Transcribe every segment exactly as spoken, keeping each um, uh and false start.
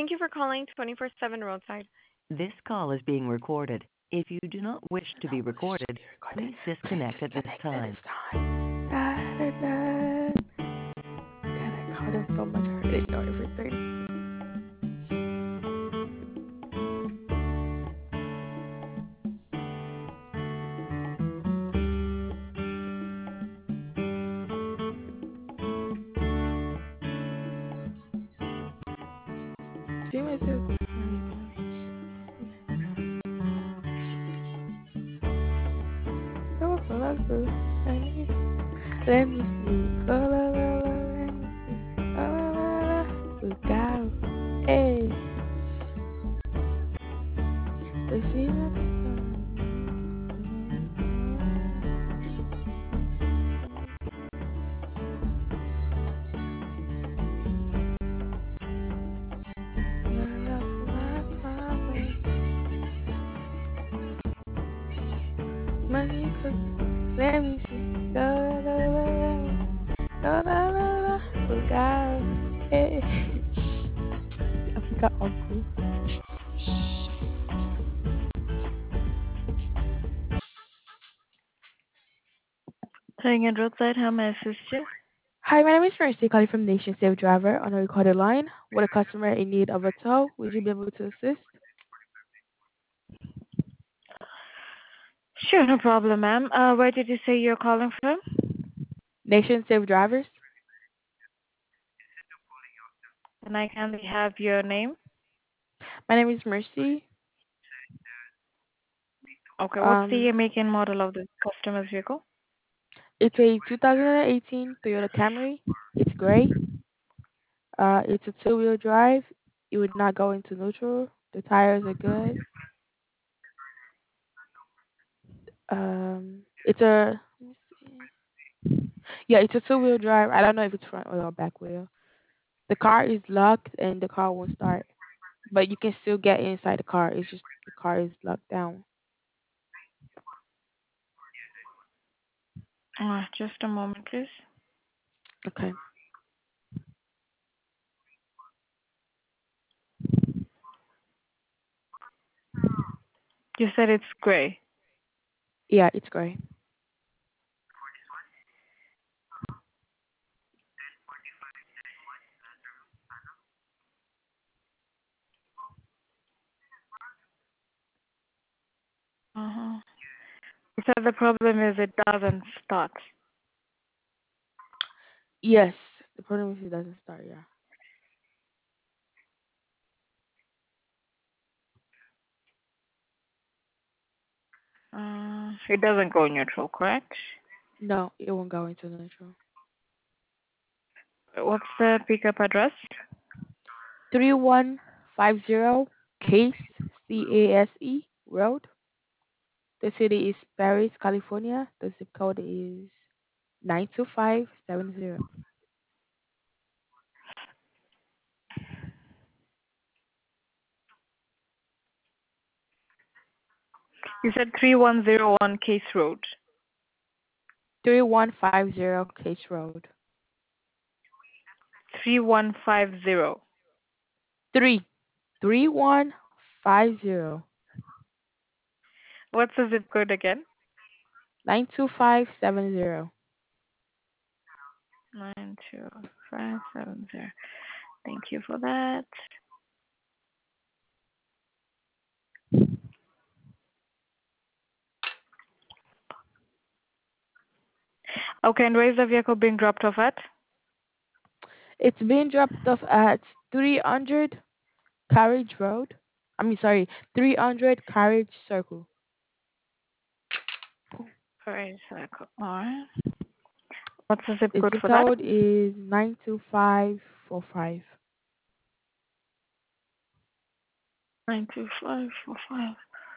Thank you for calling twenty-four seven Roadside. This call is being recorded. If you do not wish Do to not be wish to recorded, be recorded. please Please disconnect at this disconnect at time. this time. Da, da, da. God, I called him so much. I already know everything. See my sis. So colorful. Let me see. Color, let me see. Color, look out. Hey, the feeling. Money, let me see. Color, let me see. Color, look out. Hey, I forgot uncle. Calling in Roadside, how may I assist you? Hi, my name is Mercy, calling from Nation Safe Driver on a recorded line. With a customer in need of a tow, would you be able to assist? Sure, no problem, ma'am. Uh, where did you say you're calling from? Nation Safe Drivers. Can I kindly have your name? My name is Mercy. Okay, what's Um, the make and model of the customer's vehicle? it's a two thousand eighteen Toyota Camry. It's gray. Uh, it's a two-wheel drive. It would not go into neutral. The tires are good. Um, it's a let me see. Yeah, it's a two-wheel drive. I don't know if it's front wheel or back wheel. The car is locked and the car won't start, but you can still get inside the car. It's just the car is locked down. Uh, just a moment, please. Okay. You said it's gray. Yeah, it's gray. Uh-huh. You said the problem is it doesn't start. Yes. The problem is it doesn't start. Yeah. Uh, it doesn't go neutral, correct? No, it won't go into neutral. What's the pickup address? Three one five zero Case C A S E Road. The city is Paris, California. The zip code is nine two five seven zero. You said three one zero one Case Road. Three one five zero Case Road. three one five zero. Three three one five zero What's the zip code again? nine two five seven zero. nine two five seven zero. Thank you for that. Okay, and where is the vehicle being dropped off at? It's being dropped off at three hundred Carriage Road. I mean, sorry, three hundred Carriage Circle. Alright, circle. Alright. What's the zip The code zip for that? code is nine two five four five. Nine two five four five.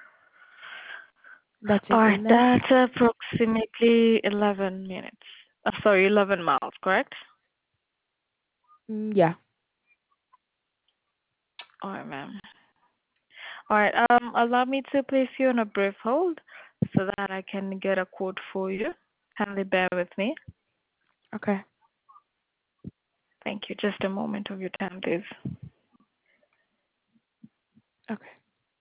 That's in Alright, Inlet. that's approximately eleven minutes. Uh, sorry, eleven miles, correct? Mm, yeah. Alright, ma'am. Alright, um, allow me to place you on a brief hold so that I can get a quote for you. Kindly bear with me. Okay. Thank you. Just a moment of your time, please. Okay.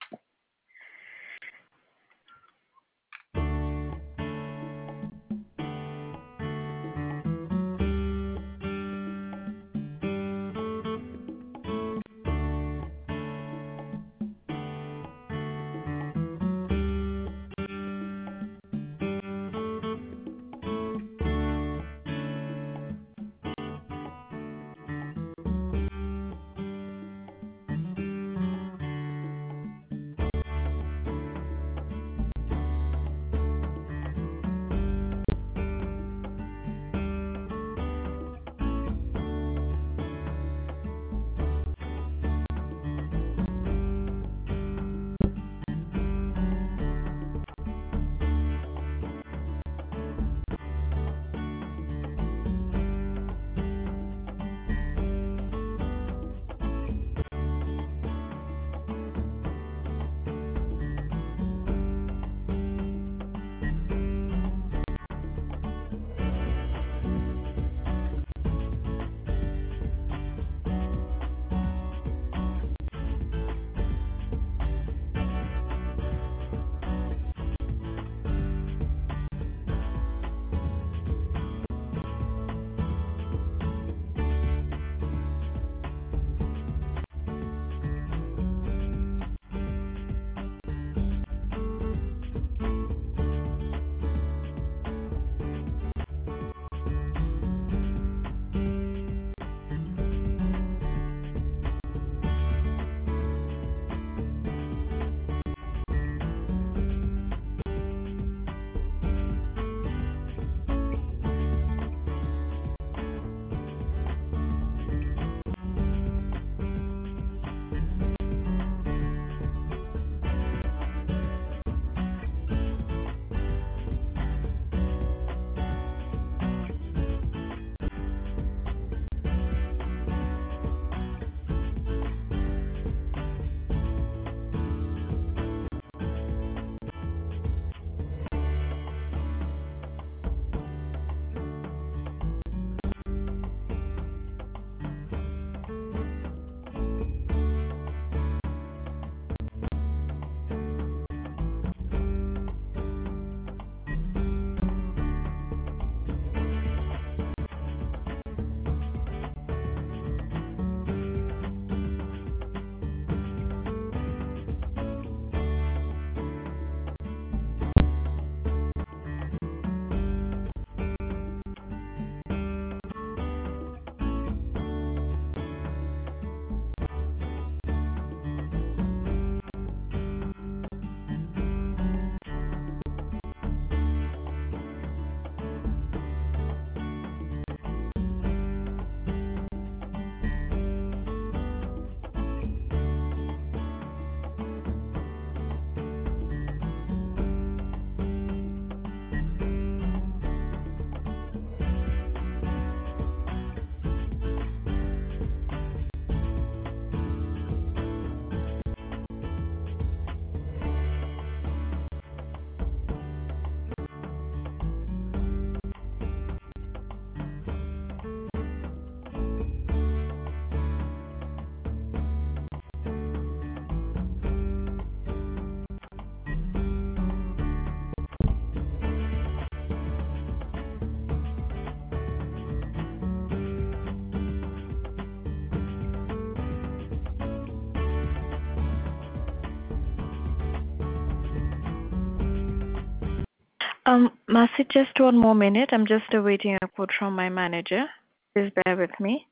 Um, Masi, just one more minute. I'm just awaiting a quote from my manager. Please bear with me.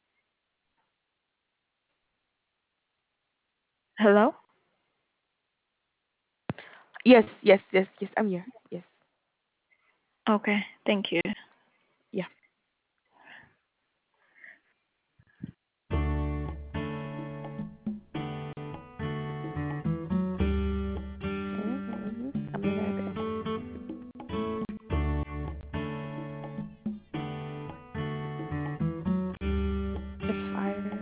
Hello? Yes, yes, yes, yes. I'm here. Yes. Okay, thank you. Yeah. Mhm. I'm right back. It's fire.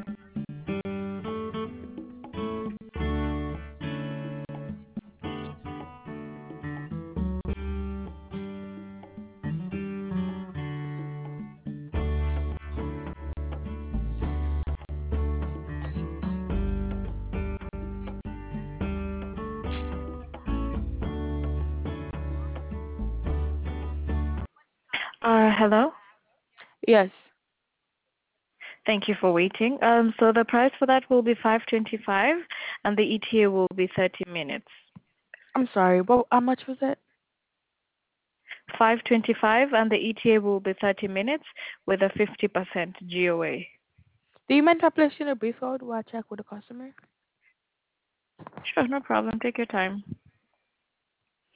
Uh, hello. Yes. Thank you for waiting. Um, so the price for that will be five twenty-five, and the E T A will be thirty minutes. I'm sorry. Well, how much was that? five twenty-five, and the E T A will be thirty minutes with a fifty percent G O A. Do you mind if I place you in a brief hold while I check with the customer? Sure, no problem. Take your time.